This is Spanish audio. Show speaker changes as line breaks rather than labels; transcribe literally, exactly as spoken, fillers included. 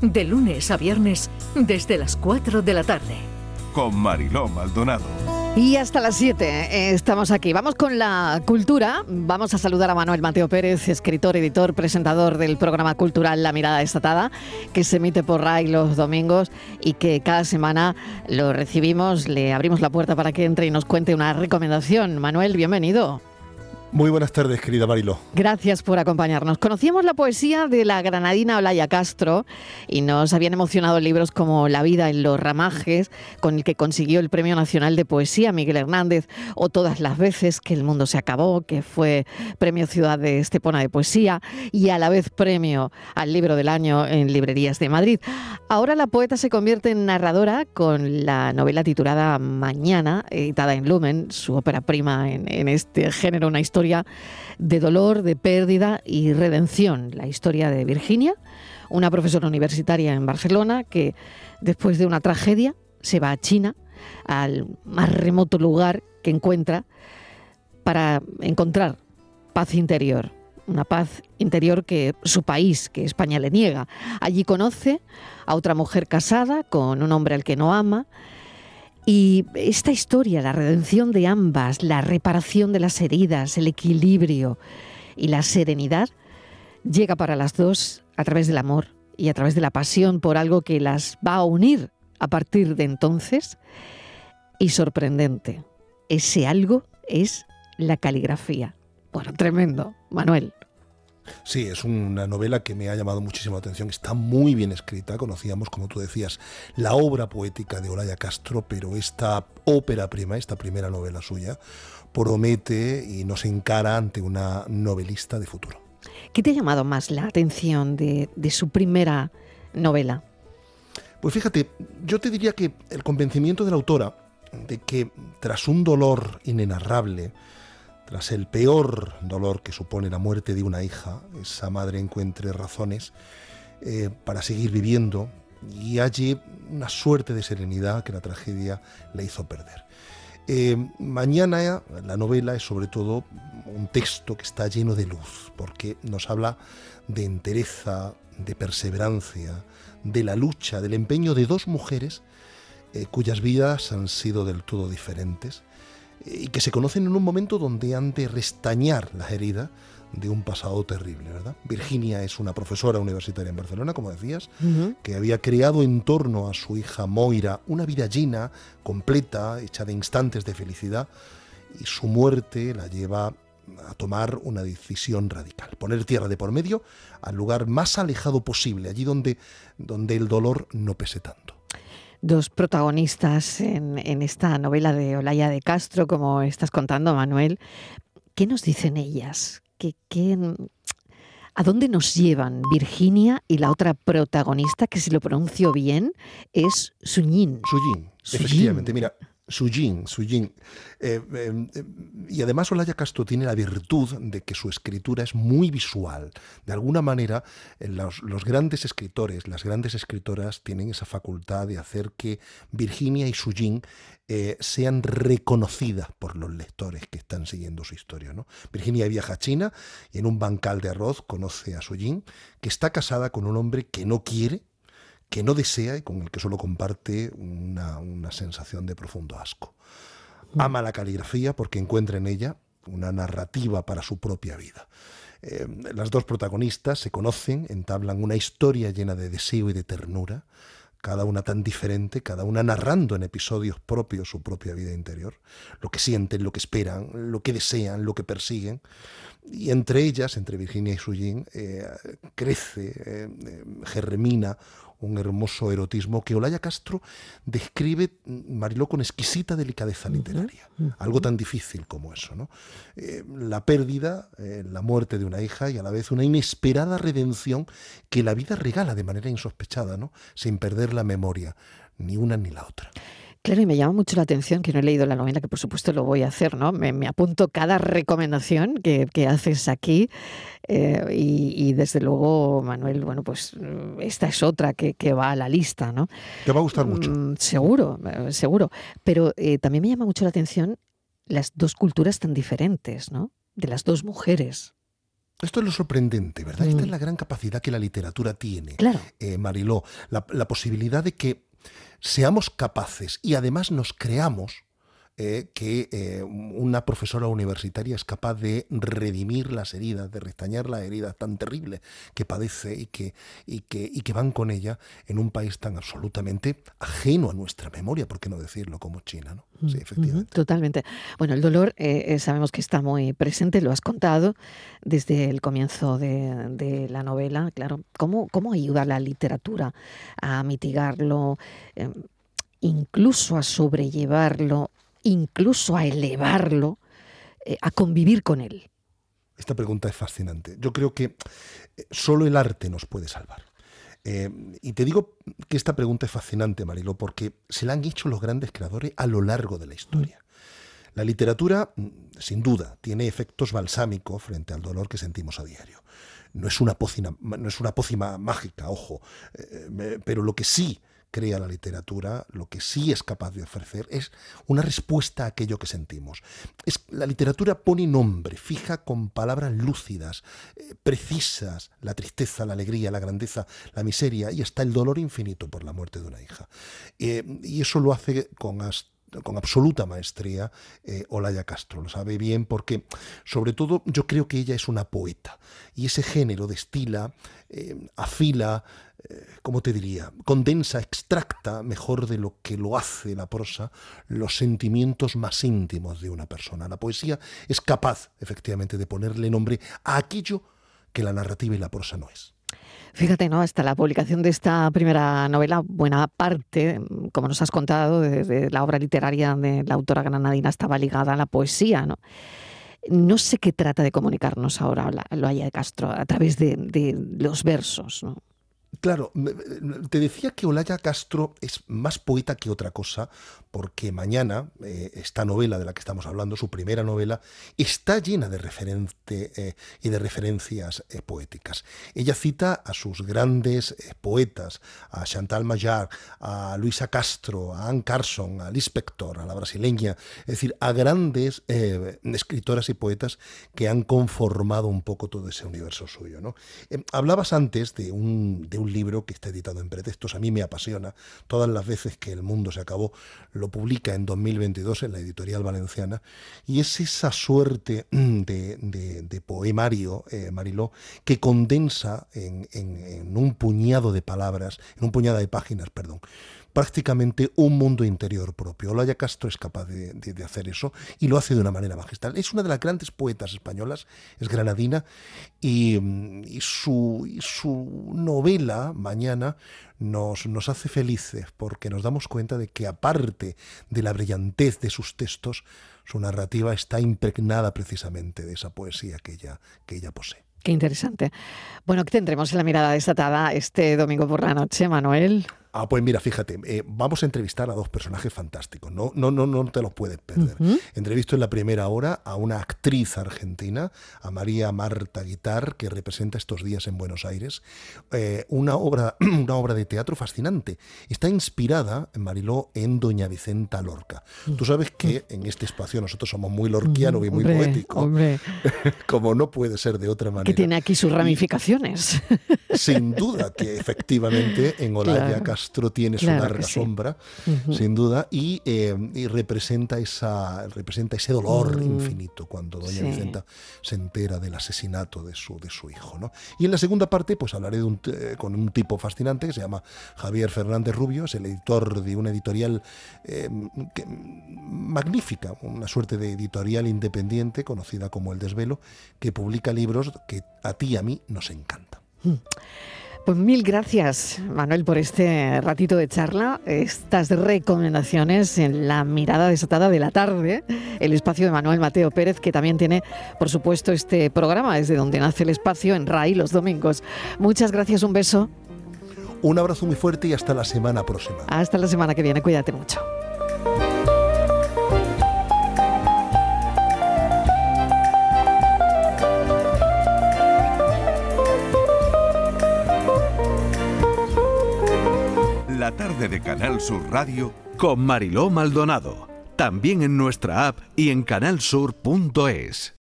de lunes a viernes desde las cuatro de la tarde.
Con Mariló Maldonado.
Y hasta las siete eh, estamos aquí. Vamos con la cultura. Vamos a saludar a Manuel Mateo Pérez, escritor, editor, presentador del programa cultural La Mirada Destatada, que se emite por RAI los domingos y que cada semana lo recibimos, le abrimos la puerta para que entre y nos cuente una recomendación. Manuel, bienvenido.
Muy buenas tardes, querida Mariló.
Gracias por acompañarnos. Conocíamos la poesía de la granadina Olaya Castro y nos habían emocionado libros como La vida en los ramajes, con el que consiguió el Premio Nacional de Poesía Miguel Hernández, o Todas las veces que el mundo se acabó, que fue Premio Ciudad de Estepona de Poesía y a la vez Premio al Libro del Año en Librerías de Madrid. Ahora la poeta se convierte en narradora con la novela titulada Mañana, editada en Lumen, su ópera prima en, en este género, una historia de dolor, de pérdida y redención. La historia de Virginia, una profesora universitaria en Barcelona que después de una tragedia se va a China, al más remoto lugar que encuentra para encontrar paz interior. Una paz interior que su país, que España, le niega. Allí conoce a otra mujer casada con un hombre al que no ama. Y esta historia, la redención de ambas, la reparación de las heridas, el equilibrio y la serenidad, llega para las dos a través del amor y a través de la pasión por algo que las va a unir a partir de entonces. Y sorprendente, ese algo es la caligrafía. Bueno, tremendo, Manuel.
Sí, es una novela que me ha llamado muchísimo la atención. Está muy bien escrita. Conocíamos, como tú decías, la obra poética de Olaya Castro, pero esta ópera prima, esta primera novela suya, promete y nos encara ante una novelista de futuro.
¿Qué te ha llamado más la atención de, de su primera novela?
Pues fíjate, yo te diría que el convencimiento de la autora de que tras un dolor inenarrable, tras el peor dolor que supone la muerte de una hija, esa madre encuentre razones eh, para seguir viviendo y halle una suerte de serenidad que la tragedia le hizo perder. Eh, Mañana, la novela, es sobre todo un texto que está lleno de luz, porque nos habla de entereza, de perseverancia, de la lucha, del empeño de dos mujeres eh, cuyas vidas han sido del todo diferentes, y que se conocen en un momento donde han de restañar las heridas de un pasado terrible, ¿verdad? Virginia es una profesora universitaria en Barcelona, como decías, uh-huh. que había creado en torno a su hija Moira una vida llena, completa, hecha de instantes de felicidad, y su muerte la lleva a tomar una decisión radical, poner tierra de por medio al lugar más alejado posible, allí donde, donde el dolor no pese tanto.
Dos protagonistas en, en esta novela de Olaya de Castro, como estás contando, Manuel. ¿Qué nos dicen ellas? ¿Qué, qué, ¿A dónde nos llevan Virginia y la otra protagonista, que si lo pronuncio bien, es Suyin?
Suyin, efectivamente, mira. Suyin, Suyin. Eh, eh, eh, y además Olaya Castro tiene la virtud de que su escritura es muy visual. De alguna manera, eh, los, los grandes escritores, las grandes escritoras tienen esa facultad de hacer que Virginia y Suyin eh, sean reconocidas por los lectores que están siguiendo su historia, ¿no? Virginia viaja a China y en un bancal de arroz conoce a Suyin, que está casada con un hombre que no quiere, que no desea y con el que solo comparte una, una sensación de profundo asco. Ama la caligrafía porque encuentra en ella una narrativa para su propia vida. Eh, las dos protagonistas se conocen, entablan una historia llena de deseo y de ternura, cada una tan diferente, cada una narrando en episodios propios su propia vida interior, lo que sienten, lo que esperan, lo que desean, lo que persiguen. Y entre ellas, entre Virginia y Suyin, eh, crece, eh, germina un hermoso erotismo que Olaya Castro describe, Mariló, con exquisita delicadeza literaria. Uh-huh. Uh-huh. Algo tan difícil como eso, ¿no? Eh, la pérdida, eh, la muerte de una hija y a la vez una inesperada redención que la vida regala de manera insospechada, ¿no? Sin perder la memoria, ni una ni la otra.
Claro, y me llama mucho la atención, que no he leído la novela, que por supuesto lo voy a hacer, ¿no? Me, me apunto cada recomendación que, que haces aquí eh, y, y desde luego, Manuel, bueno, pues esta es otra que, que va a la lista, ¿no?
Te va a gustar mucho.
Mm, seguro, seguro. Pero eh, también me llama mucho la atención las dos culturas tan diferentes, ¿no? De las dos mujeres.
Esto es lo sorprendente, ¿verdad? Mm. Esta es la gran capacidad que la literatura tiene,
claro.
eh, Mariló. La, la posibilidad de que seamos capaces y además nos creamos Eh, que eh, una profesora universitaria es capaz de redimir las heridas, de restañar las heridas tan terribles que padece y que, y, que, y que van con ella en un país tan absolutamente ajeno a nuestra memoria, por qué no decirlo, como China, ¿no? Sí, efectivamente.
Uh-huh, totalmente. Bueno, el dolor eh, sabemos que está muy presente, lo has contado desde el comienzo de, de la novela, claro. ¿Cómo, cómo ayuda la literatura a mitigarlo, eh, incluso a sobrellevarlo, incluso a elevarlo, eh, a convivir con él?
Esta pregunta es fascinante. Yo creo que solo el arte nos puede salvar. Eh, y te digo que esta pregunta es fascinante, Mariló, porque se la han hecho los grandes creadores a lo largo de la historia. La literatura, sin duda, tiene efectos balsámicos frente al dolor que sentimos a diario. No es una pócima, no es una pócima mágica, ojo, eh, pero lo que sí crea la literatura, lo que sí es capaz de ofrecer es una respuesta a aquello que sentimos. Es, la literatura pone nombre, fija con palabras lúcidas, eh, precisas, la tristeza, la alegría, la grandeza, la miseria y hasta el dolor infinito por la muerte de una hija. Eh, y eso lo hace con hasta con absoluta maestría eh, Olaya Castro, lo sabe bien porque sobre todo yo creo que ella es una poeta y ese género destila, eh, afila, eh, ¿cómo te diría? Condensa, extracta mejor de lo que lo hace la prosa los sentimientos más íntimos de una persona. La poesía es capaz efectivamente de ponerle nombre a aquello que la narrativa y la prosa no es.
Fíjate, ¿no? Hasta la publicación de esta primera novela, buena parte, como nos has contado, de, de la obra literaria de la autora granadina estaba ligada a la poesía, ¿no? No sé qué trata de comunicarnos ahora Olaya Castro a través de, de los versos, ¿no?
Claro, te decía que Olaya Castro es más poeta que otra cosa, porque mañana eh, esta novela de la que estamos hablando, su primera novela, está llena de referente eh, y de referencias eh, poéticas. Ella cita a sus grandes eh, poetas, a Chantal Mayar, a Luisa Castro, a Anne Carson, a Lispector, a la brasileña, es decir, a grandes eh, escritoras y poetas que han conformado un poco todo ese universo suyo, ¿no? Eh, hablabas antes de un, de un libro que está editado en Pretextos. A mí me apasiona. Todas las veces que El mundo se acabó lo publica en dos mil veintidós en la editorial valenciana y es esa suerte de, de, de poemario, eh, Mariló, que condensa en, en, en un puñado de palabras, en un puñado de páginas, perdón, prácticamente un mundo interior propio. Olaya Castro es capaz de, de, de hacer eso y lo hace de una manera magistral. Es una de las grandes poetas españolas, es granadina y, y, su, y su novela, Mañana, nos, nos hace felices porque nos damos cuenta de que aparte de la brillantez de sus textos, su narrativa está impregnada precisamente de esa poesía que ella, que ella posee.
Qué interesante. Bueno, ¿qué tendremos en La mirada desatada este domingo por la noche, Manuel?
Ah, pues mira, fíjate, eh, vamos a entrevistar a dos personajes fantásticos, no, no, no, no te los puedes perder. Uh-huh. Entrevisto en la primera hora a una actriz argentina, a María Marta Guitar, que representa estos días en Buenos Aires, eh, una, obra, una obra de teatro fascinante. Está inspirada, Mariló, en Doña Vicenta Lorca. Uh-huh. Tú sabes que en este espacio nosotros somos muy lorquianos uh-huh. y muy
hombre,
poéticos,
hombre.
como no puede ser de otra manera.
Que tiene aquí sus ramificaciones.
Y, sin duda que efectivamente en Olaya claro. Castro Castro tiene su claro larga sí. sombra, uh-huh. sin duda, y, eh, y representa, esa, representa ese dolor uh-huh. infinito cuando doña sí. Vicenta se entera del asesinato de su, de su hijo, ¿no? Y en la segunda parte pues hablaré de un, eh, con un tipo fascinante que se llama Javier Fernández Rubio, es el editor de una editorial eh, que, magnífica, una suerte de editorial independiente conocida como El Desvelo, que publica libros que a ti y a mí nos encantan. Uh-huh.
Pues mil gracias, Manuel, por este ratito de charla, estas recomendaciones en La mirada desatada de la tarde, el espacio de Manuel Mateo Pérez, que también tiene, por supuesto, este programa desde donde nace el espacio en R A I los domingos. Muchas gracias, un beso.
Un abrazo muy fuerte y hasta la semana próxima.
Hasta la semana que viene, cuídate mucho.
La tarde de Canal Sur Radio
con Mariló Maldonado, también en nuestra app y en canal sur punto es.